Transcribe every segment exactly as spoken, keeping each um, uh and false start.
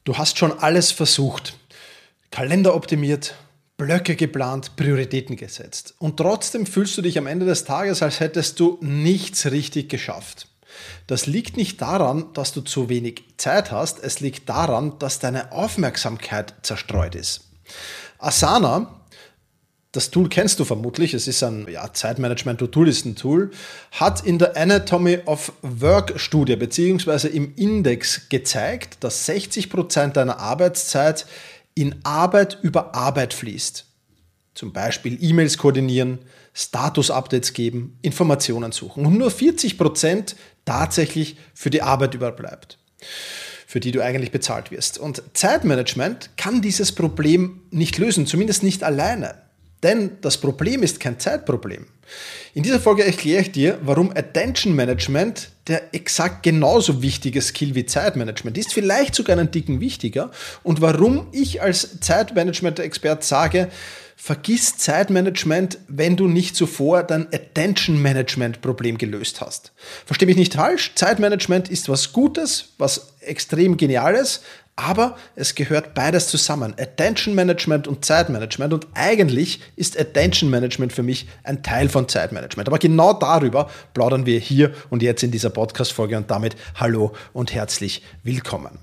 Du hast schon alles versucht. Kalender optimiert, Blöcke geplant, Prioritäten gesetzt. Und trotzdem fühlst du dich am Ende des Tages, als hättest du nichts richtig geschafft. Das liegt nicht daran, dass du zu wenig Zeit hast, es liegt daran, dass deine Aufmerksamkeit zerstreut ist. Asana, das Tool kennst du vermutlich, es ist ein ja, Zeitmanagement-Tool, ist ein Tool, hat in der Anatomy of Work-Studie bzw. im Index gezeigt, dass sechzig Prozent deiner Arbeitszeit in Arbeit über Arbeit fließt. Zum Beispiel E-Mails koordinieren, Status-Updates geben, Informationen suchen und nur vierzig Prozent tatsächlich für die Arbeit überbleibt, für die du eigentlich bezahlt wirst. Und Zeitmanagement kann dieses Problem nicht lösen, zumindest nicht alleine. Denn das Problem ist kein Zeitproblem. In dieser Folge erkläre ich dir, warum Attention Management der exakt genauso wichtige Skill wie Zeitmanagement ist, vielleicht sogar einen Ticken wichtiger, und warum ich als Zeitmanagement-Expert sage, vergiss Zeitmanagement, wenn du nicht zuvor dein Attention-Management-Problem gelöst hast. Versteh mich nicht falsch, Zeitmanagement ist was Gutes, was extrem Geniales, aber es gehört beides zusammen, Attention Management und Zeitmanagement, und eigentlich ist Attention Management für mich ein Teil von Zeitmanagement. Aber genau darüber plaudern wir hier und jetzt in dieser Podcast-Folge, und damit hallo und herzlich willkommen.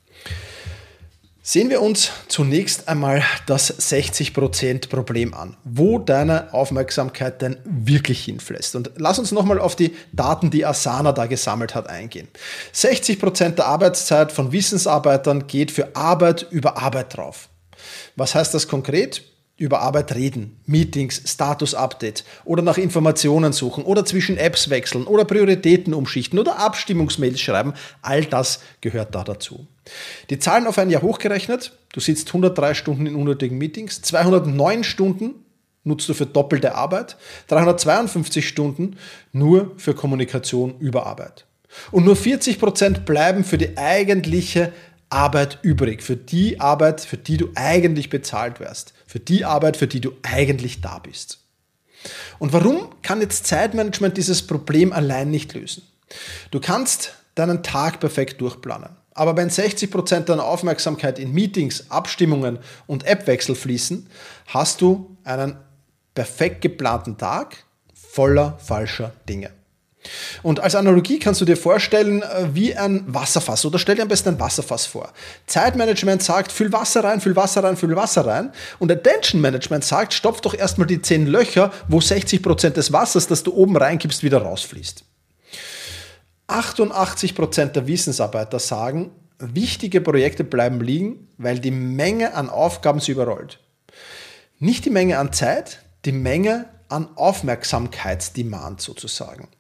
Sehen wir uns zunächst einmal das sechzig Prozent Problem an, wo deine Aufmerksamkeit denn wirklich hinfließt. Und lass uns nochmal auf die Daten, die Asana da gesammelt hat, eingehen. sechzig Prozent der Arbeitszeit von Wissensarbeitern geht für Arbeit über Arbeit drauf. Was heißt das konkret? Über Arbeit reden, Meetings, Status-Updates oder nach Informationen suchen oder zwischen Apps wechseln oder Prioritäten umschichten oder Abstimmungsmails schreiben. All das gehört da dazu. Die Zahlen auf ein Jahr hochgerechnet: Du sitzt hundertdrei Stunden in unnötigen Meetings, zweihundertneun Stunden nutzt du für doppelte Arbeit, dreihundertzweiundfünfzig Stunden nur für Kommunikation über Arbeit. Und nur vierzig Prozent bleiben für die eigentliche Arbeit übrig, für die Arbeit, für die du eigentlich bezahlt wirst, für die Arbeit, für die du eigentlich da bist. Und warum kann jetzt Zeitmanagement dieses Problem allein nicht lösen? Du kannst deinen Tag perfekt durchplanen, aber wenn sechzig Prozent deiner Aufmerksamkeit in Meetings, Abstimmungen und Appwechsel fließen, hast du einen perfekt geplanten Tag voller falscher Dinge. Und als Analogie kannst du dir vorstellen, wie ein Wasserfass, oder stell dir am besten ein Wasserfass vor. Zeitmanagement sagt, füll Wasser rein, füll Wasser rein, füll Wasser rein. Und Attention Management sagt, stopf doch erstmal die zehn Löcher, wo sechzig Prozent des Wassers, das du oben reingibst, wieder rausfließt. achtundachtzig Prozent der Wissensarbeiter sagen, wichtige Projekte bleiben liegen, weil die Menge an Aufgaben sie überrollt. Nicht die Menge an Zeit, die Menge an Aufmerksamkeitsdemand sozusagen.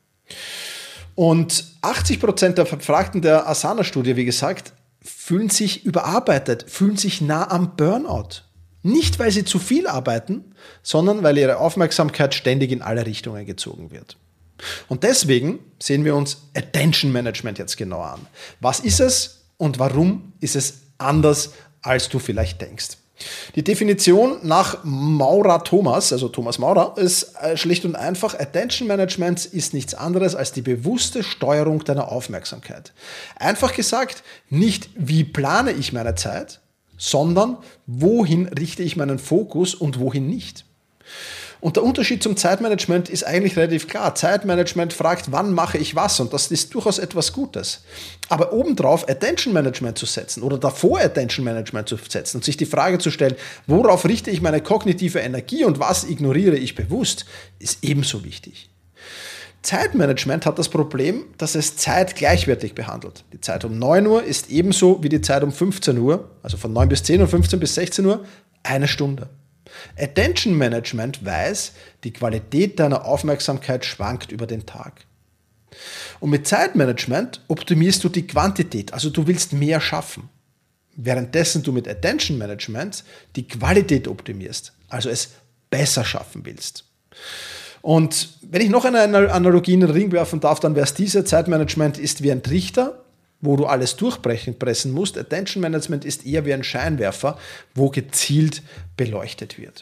Und achtzig Prozent der Befragten der Asana-Studie, wie gesagt, fühlen sich überarbeitet, fühlen sich nah am Burnout. Nicht, weil sie zu viel arbeiten, sondern weil ihre Aufmerksamkeit ständig in alle Richtungen gezogen wird. Und deswegen sehen wir uns Attention Management jetzt genauer an. Was ist es und warum ist es anders, als du vielleicht denkst? Die Definition nach Maurer Thomas, also Thomas Maurer, ist schlicht und einfach: Attention Management ist nichts anderes als die bewusste Steuerung deiner Aufmerksamkeit. Einfach gesagt, nicht wie plane ich meine Zeit, sondern wohin richte ich meinen Fokus und wohin nicht. Und der Unterschied zum Zeitmanagement ist eigentlich relativ klar. Zeitmanagement fragt, wann mache ich was, und das ist durchaus etwas Gutes. Aber obendrauf Attention Management zu setzen oder davor Attention Management zu setzen und sich die Frage zu stellen, worauf richte ich meine kognitive Energie und was ignoriere ich bewusst, ist ebenso wichtig. Zeitmanagement hat das Problem, dass es Zeit gleichwertig behandelt. Die Zeit um neun Uhr ist ebenso wie die Zeit um fünfzehn Uhr, also von neun bis zehn und fünfzehn bis sechzehn Uhr, eine Stunde. Attention Management weiß, die Qualität deiner Aufmerksamkeit schwankt über den Tag. Und mit Zeitmanagement optimierst du die Quantität, also du willst mehr schaffen. Währenddessen du mit Attention Management die Qualität optimierst, also es besser schaffen willst. Und wenn ich noch eine Analogie in den Ring werfen darf, dann wäre es diese: Zeitmanagement ist wie ein Trichter, wo du alles durchpressen musst. Attention Management ist eher wie ein Scheinwerfer, wo gezielt beleuchtet wird.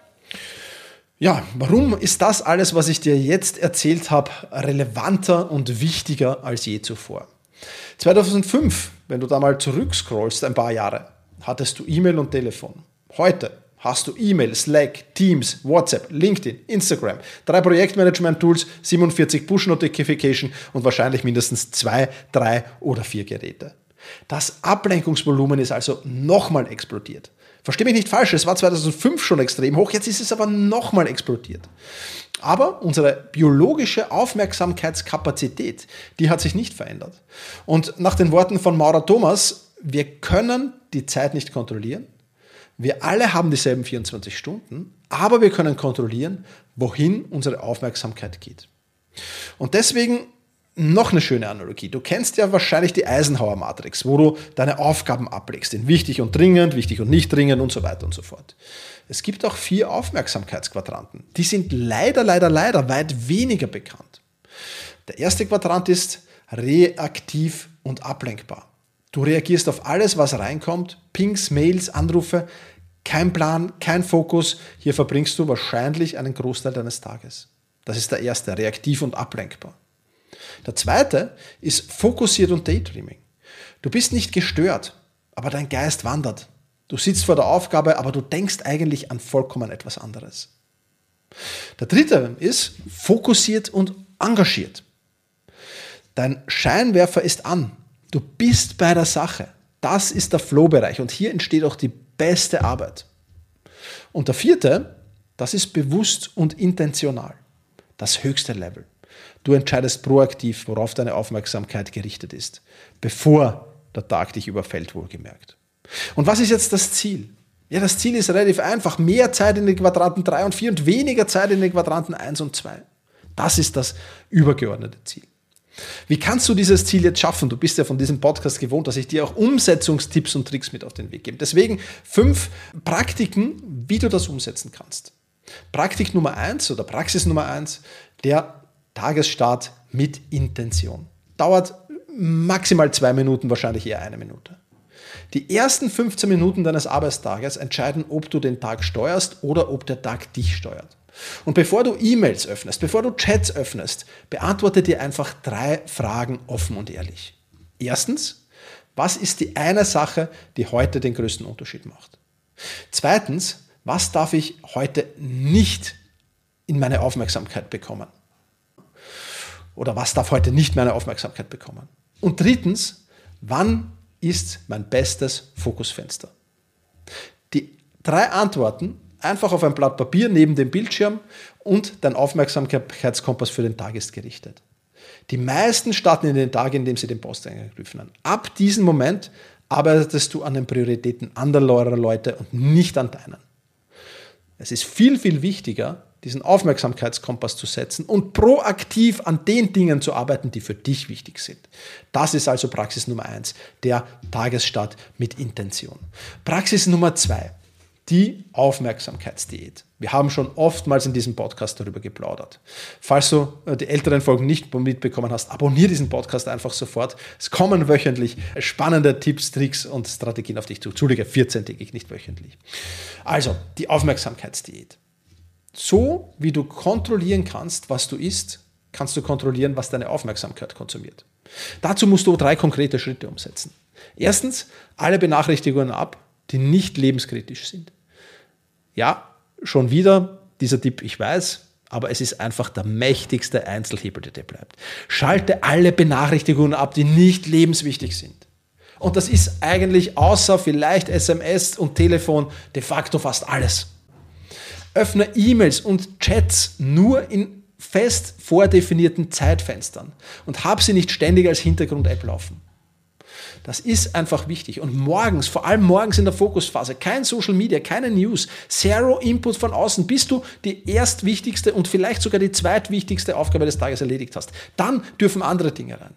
Ja, warum ist das alles, was ich dir jetzt erzählt habe, relevanter und wichtiger als je zuvor? zweitausendfünf, wenn du da mal zurückscrollst, ein paar Jahre, hattest du E-Mail und Telefon. Heute hast du E-Mail, Slack, Teams, WhatsApp, LinkedIn, Instagram, drei Projektmanagement-Tools, siebenundvierzig Push-Notification und wahrscheinlich mindestens zwei, drei oder vier Geräte. Das Ablenkungsvolumen ist also nochmal explodiert. Versteh mich nicht falsch, es war zweitausendfünf schon extrem hoch, jetzt ist es aber nochmal explodiert. Aber unsere biologische Aufmerksamkeitskapazität, die hat sich nicht verändert. Und nach den Worten von Maura Thomas, wir können die Zeit nicht kontrollieren. Wir alle haben dieselben vierundzwanzig Stunden, aber wir können kontrollieren, wohin unsere Aufmerksamkeit geht. Und deswegen noch eine schöne Analogie. Du kennst ja wahrscheinlich die Eisenhower-Matrix, wo du deine Aufgaben ablegst, in wichtig und dringend, wichtig und nicht dringend und so weiter und so fort. Es gibt auch vier Aufmerksamkeitsquadranten. Die sind leider, leider, leider weit weniger bekannt. Der erste Quadrant ist reaktiv und ablenkbar. Du reagierst auf alles, was reinkommt, Pings, Mails, Anrufe, kein Plan, kein Fokus. Hier verbringst du wahrscheinlich einen Großteil deines Tages. Das ist der erste, reaktiv und ablenkbar. Der zweite ist fokussiert und Daydreaming. Du bist nicht gestört, aber dein Geist wandert. Du sitzt vor der Aufgabe, aber du denkst eigentlich an vollkommen etwas anderes. Der dritte ist fokussiert und engagiert. Dein Scheinwerfer ist an. Du bist bei der Sache. Das ist der Flow-Bereich und hier entsteht auch die beste Arbeit. Und der vierte, das ist bewusst und intentional. Das höchste Level. Du entscheidest proaktiv, worauf deine Aufmerksamkeit gerichtet ist, bevor der Tag dich überfällt, wohlgemerkt. Und was ist jetzt das Ziel? Ja, das Ziel ist relativ einfach. Mehr Zeit in den Quadranten drei und vier und weniger Zeit in den Quadranten eins und zwei. Das ist das übergeordnete Ziel. Wie kannst du dieses Ziel jetzt schaffen? Du bist ja von diesem Podcast gewohnt, dass ich dir auch Umsetzungstipps und Tricks mit auf den Weg gebe. Deswegen fünf Praktiken, wie du das umsetzen kannst. Praktik Nummer eins oder Praxis Nummer eins, der Tagesstart mit Intention. Dauert maximal zwei Minuten, wahrscheinlich eher eine Minute. Die ersten fünfzehn Minuten deines Arbeitstages entscheiden, ob du den Tag steuerst oder ob der Tag dich steuert. Und bevor du E-Mails öffnest, bevor du Chats öffnest, beantworte dir einfach drei Fragen offen und ehrlich. Erstens, was ist die eine Sache, die heute den größten Unterschied macht? Zweitens, was darf ich heute nicht in meine Aufmerksamkeit bekommen? Oder was darf heute nicht meine Aufmerksamkeit bekommen? Und drittens, wann ist mein bestes Fokusfenster? Die drei Antworten einfach auf ein Blatt Papier neben dem Bildschirm und dein Aufmerksamkeitskompass für den Tag ist gerichtet. Die meisten starten in den Tag, indem sie den Posteingang öffnen. Ab diesem Moment arbeitest du an den Prioritäten anderer Leute und nicht an deinen. Es ist viel, viel wichtiger, diesen Aufmerksamkeitskompass zu setzen und proaktiv an den Dingen zu arbeiten, die für dich wichtig sind. Das ist also Praxis Nummer eins, der Tagesstart mit Intention. Praxis Nummer zwei, die Aufmerksamkeitsdiät. Wir haben schon oftmals in diesem Podcast darüber geplaudert. Falls du die älteren Folgen nicht mitbekommen hast, abonniere diesen Podcast einfach sofort. Es kommen wöchentlich spannende Tipps, Tricks und Strategien auf dich zu. Entschuldige, vierzehntägig, nicht wöchentlich. Also, die Aufmerksamkeitsdiät. So wie du kontrollieren kannst, was du isst, kannst du kontrollieren, was deine Aufmerksamkeit konsumiert. Dazu musst du drei konkrete Schritte umsetzen. Erstens, alle Benachrichtigungen ab, die nicht lebenskritisch sind. Ja, schon wieder dieser Tipp, ich weiß, aber es ist einfach der mächtigste Einzelhebel, der dir bleibt. Schalte alle Benachrichtigungen ab, die nicht lebenswichtig sind. Und das ist eigentlich außer vielleicht S M S und Telefon de facto fast alles. Öffne E-Mails und Chats nur in fest vordefinierten Zeitfenstern und hab sie nicht ständig als Hintergrund-App laufen. Das ist einfach wichtig. Und morgens, vor allem morgens in der Fokusphase, kein Social Media, keine News, zero Input von außen, bis du die erstwichtigste und vielleicht sogar die zweitwichtigste Aufgabe des Tages erledigt hast. Dann dürfen andere Dinge rein.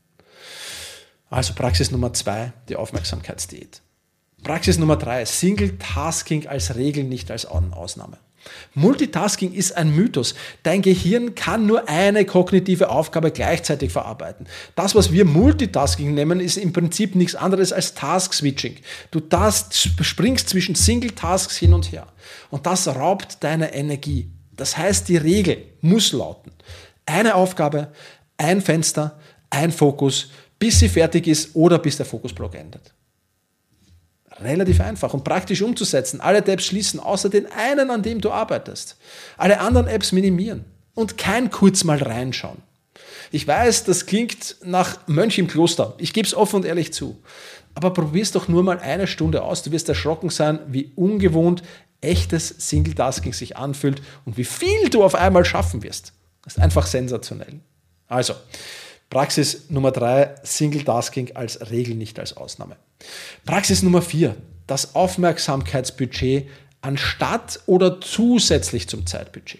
Also Praxis Nummer zwei, die Aufmerksamkeitsdiät. Praxis Nummer drei, Single Tasking als Regel, nicht als Ausnahme. Multitasking ist ein Mythos. Dein Gehirn kann nur eine kognitive Aufgabe gleichzeitig verarbeiten. Das, was wir Multitasking nennen, ist im Prinzip nichts anderes als Task-Switching. Du das springst zwischen Single-Tasks hin und her. Und das raubt deine Energie. Das heißt, die Regel muss lauten: eine Aufgabe, ein Fenster, ein Fokus, bis sie fertig ist oder bis der Fokusblock endet. Relativ einfach und praktisch umzusetzen. Alle Tabs schließen, außer den einen, an dem du arbeitest. Alle anderen Apps minimieren und kein kurz mal reinschauen. Ich weiß, das klingt nach Mönch im Kloster. Ich gebe es offen und ehrlich zu. Aber probier es doch nur mal eine Stunde aus. Du wirst erschrocken sein, wie ungewohnt echtes Single-Tasking sich anfühlt und wie viel du auf einmal schaffen wirst. Das ist einfach sensationell. Also, Praxis Nummer drei, Single-Tasking als Regel, nicht als Ausnahme. Praxis Nummer vier, das Aufmerksamkeitsbudget anstatt oder zusätzlich zum Zeitbudget.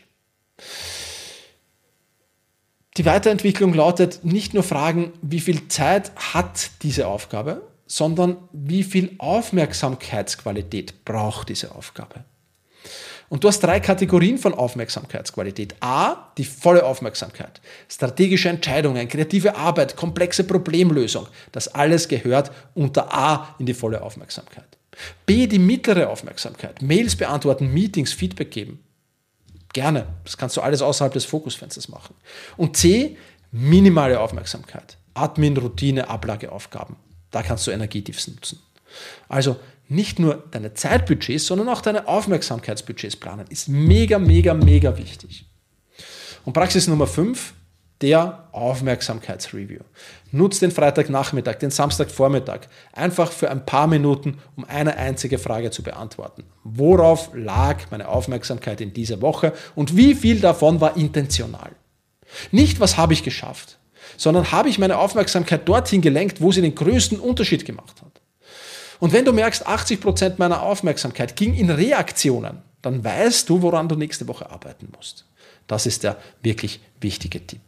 Die Weiterentwicklung lautet nicht nur fragen, wie viel Zeit hat diese Aufgabe, sondern wie viel Aufmerksamkeitsqualität braucht diese Aufgabe. Und du hast drei Kategorien von Aufmerksamkeitsqualität. A, die volle Aufmerksamkeit. Strategische Entscheidungen, kreative Arbeit, komplexe Problemlösung. Das alles gehört unter A in die volle Aufmerksamkeit. B, die mittlere Aufmerksamkeit. Mails beantworten, Meetings, Feedback geben. Gerne. Das kannst du alles außerhalb des Fokusfensters machen. Und C, minimale Aufmerksamkeit. Admin, Routine, Ablageaufgaben. Da kannst du Energietiefs nutzen. Also nicht nur deine Zeitbudgets, sondern auch deine Aufmerksamkeitsbudgets planen. Ist mega, mega, mega wichtig. Und Praxis Nummer fünf, der Aufmerksamkeitsreview. Nutz den Freitagnachmittag, den Samstagvormittag einfach für ein paar Minuten, um eine einzige Frage zu beantworten. Worauf lag meine Aufmerksamkeit in dieser Woche und wie viel davon war intentional? Nicht, was habe ich geschafft, sondern habe ich meine Aufmerksamkeit dorthin gelenkt, wo sie den größten Unterschied gemacht hat. Und wenn du merkst, achtzig Prozent meiner Aufmerksamkeit ging in Reaktionen, dann weißt du, woran du nächste Woche arbeiten musst. Das ist der wirklich wichtige Tipp.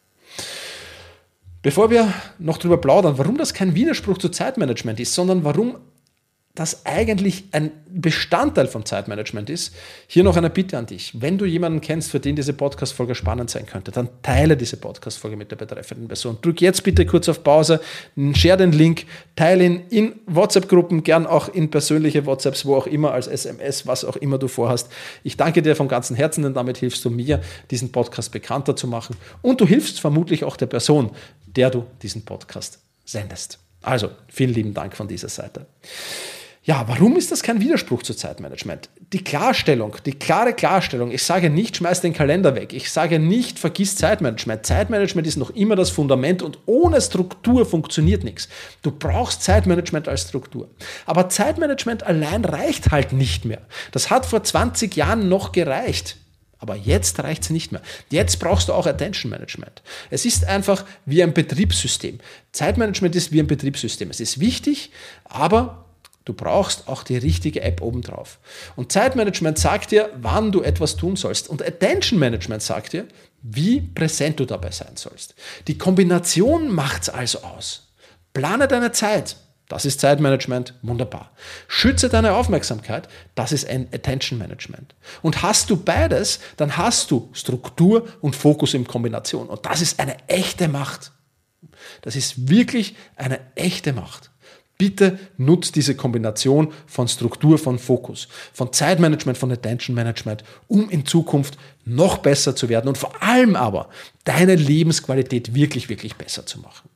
Bevor wir noch darüber plaudern, warum das kein Widerspruch zu Zeitmanagement ist, sondern warum das eigentlich ein Bestandteil vom Zeitmanagement ist, hier noch eine Bitte an dich. Wenn du jemanden kennst, für den diese Podcast-Folge spannend sein könnte, dann teile diese Podcast-Folge mit der betreffenden Person. Drück jetzt bitte kurz auf Pause, share den Link, teile ihn in WhatsApp-Gruppen, gern auch in persönliche WhatsApps, wo auch immer, als S M S, was auch immer du vorhast. Ich danke dir von ganzem Herzen, denn damit hilfst du mir, diesen Podcast bekannter zu machen und du hilfst vermutlich auch der Person, der du diesen Podcast sendest. Also, vielen lieben Dank von dieser Seite. Ja, warum ist das kein Widerspruch zu Zeitmanagement? Die Klarstellung, die klare Klarstellung. Ich sage nicht, schmeiß den Kalender weg. Ich sage nicht, vergiss Zeitmanagement. Zeitmanagement ist noch immer das Fundament und ohne Struktur funktioniert nichts. Du brauchst Zeitmanagement als Struktur. Aber Zeitmanagement allein reicht halt nicht mehr. Das hat vor zwanzig Jahren noch gereicht. Aber jetzt reicht es nicht mehr. Jetzt brauchst du auch Attention Management. Es ist einfach wie ein Betriebssystem. Zeitmanagement ist wie ein Betriebssystem. Es ist wichtig, aber du brauchst auch die richtige App obendrauf. Und Zeitmanagement sagt dir, wann du etwas tun sollst. Und Attention Management sagt dir, wie präsent du dabei sein sollst. Die Kombination macht es also aus. Plane deine Zeit. Das ist Zeitmanagement. Wunderbar. Schütze deine Aufmerksamkeit. Das ist ein Attention Management. Und hast du beides, dann hast du Struktur und Fokus in Kombination. Und das ist eine echte Macht. Das ist wirklich eine echte Macht. Bitte nutzt diese Kombination von Struktur, von Fokus, von Zeitmanagement, von Attention Management, um in Zukunft noch besser zu werden und vor allem aber deine Lebensqualität wirklich, wirklich besser zu machen.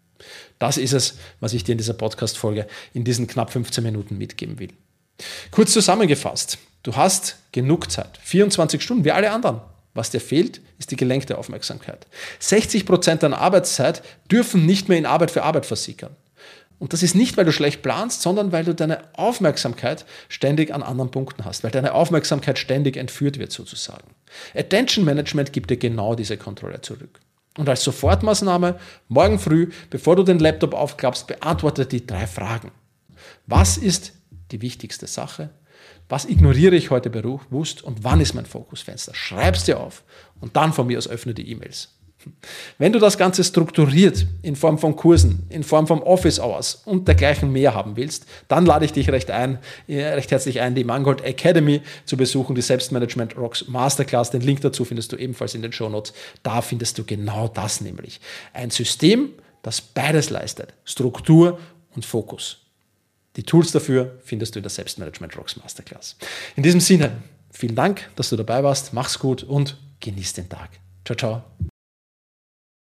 Das ist es, was ich dir in dieser Podcast-Folge in diesen knapp fünfzehn Minuten mitgeben will. Kurz zusammengefasst, du hast genug Zeit, vierundzwanzig Stunden, wie alle anderen. Was dir fehlt, ist die gelenkte Aufmerksamkeit. sechzig Prozent deiner Arbeitszeit dürfen nicht mehr in Arbeit für Arbeit versickern. Und das ist nicht, weil du schlecht planst, sondern weil du deine Aufmerksamkeit ständig an anderen Punkten hast, weil deine Aufmerksamkeit ständig entführt wird sozusagen. Attention Management gibt dir genau diese Kontrolle zurück. Und als Sofortmaßnahme, morgen früh, bevor du den Laptop aufklappst, beantworte die drei Fragen. Was ist die wichtigste Sache? Was ignoriere ich heute bewusst und wann ist mein Fokusfenster? Schreib's dir auf und dann von mir aus öffne die E-Mails. Wenn du das Ganze strukturiert in Form von Kursen, in Form von Office Hours und dergleichen mehr haben willst, dann lade ich dich recht, ein, recht herzlich ein, die Mangold Academy zu besuchen, die Selbstmanagement Rocks Masterclass. Den Link dazu findest du ebenfalls in den Shownotes. Da findest du genau das nämlich. Ein System, das beides leistet, Struktur und Fokus. Die Tools dafür findest du in der Selbstmanagement Rocks Masterclass. In diesem Sinne, vielen Dank, dass du dabei warst. Mach's gut und genieß den Tag. Ciao, ciao.